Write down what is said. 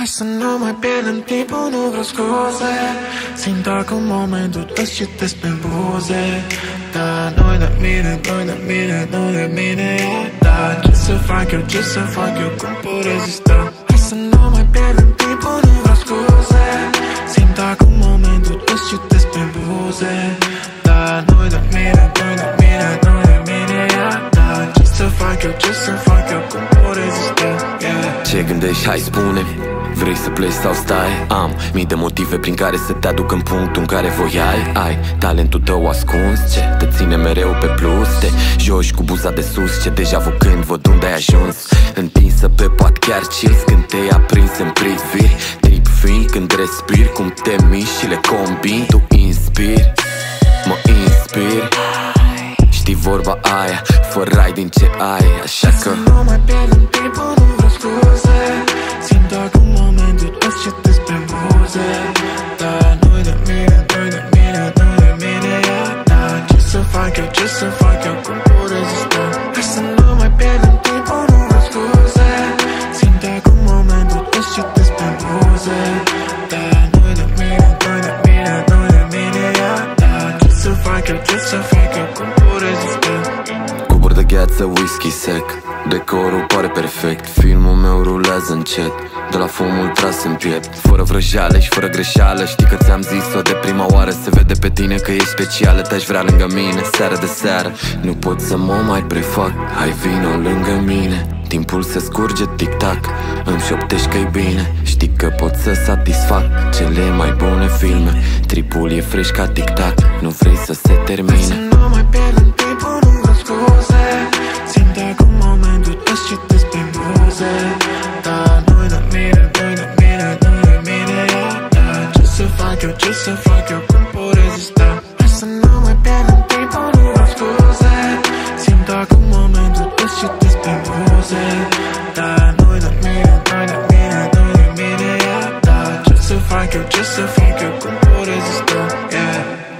Hai să nu mai pierdem timpul, nu vreau scuze. Simt acum momentul, îți citesc pe buze. Da, nu-i de mine, nu-i de mine, nu-i de mine. Da, ce să fac eu, ce să fac eu, cum pot rezista? Hai să nu mai pierdem timpul, nu vreau scuze. Simt acum momentul, îți citesc pe buze. Da, nu-i de mine, nu-i de mine, nu-i de mine. Da, ce să fac eu, ce să fac eu, cum pot rezista? Ce gândești, hai spune. Vrei să pleci sau stai? Am mii de motive prin care să te aduc în punctul în care voiai. Ai talentul tău ascuns, ce te ține mereu pe plus. Te joci cu buza de sus, ce deja când văd unde ai ajuns. Întinsă pe pat chiar chills când te-ai aprins în priviri. Trip fin când respiri, cum te miști și le combini. Tu inspiri, mă inspiri. Știi vorba aia, fără ai din ce ai. Așa că nu mai pierdem timpul, nu vreau scuze. Simt acum momentul, îți citesc pe buze. Da, nu-i de mine, nu-i de mine, nu-i de mine. Da, ce să fac eu, ce să fac eu, cum pot rezista? Hai să nu mai pierdem timpul, nu vreau scuze. Simt acum momentul, îți citesc pe buze. Da, nu-i de mine, nu-i de mine, nu-i de mine. Da, ce să fac eu, ce să fac eu, cum pot rezista? cuburi de gheață, whisky sec. Decorul pare perfect, filmul meu rulează încet. De la fumul tras în piept, fără vrăjeală și fără greșeală. Știi că ți-am zis-o de prima oară, se vede pe tine că ești specială. Te-aș vrea lângă mine, seară de seară. Nu pot să mă mai prefac, hai vino lângă mine. Timpul se scurge tic-tac, îmi șoptești că-i bine. Știi că pot să satisfac cele mai bune filme. Tripul e fresh ca tic-tac, nu vrei să se termine. Hai să nu mai pierdem timpul, nu vreau scuze. Simt acum momentul, îți citesc pe buze. Da, nu-i de mine, nu-i de mine, nu-i de mine. Da, ce să fac eu, ce să fac eu, cum pot rezista? Hai să nu mai pierdem timpul, nu vreau scuze. Simt acum momentul, îți citesc pe buze. Da, nu-i de mine, nu-i de mine, nu-i de mine. Da, ce să fac eu, ce să fac eu, cum pot rezista? Yeah.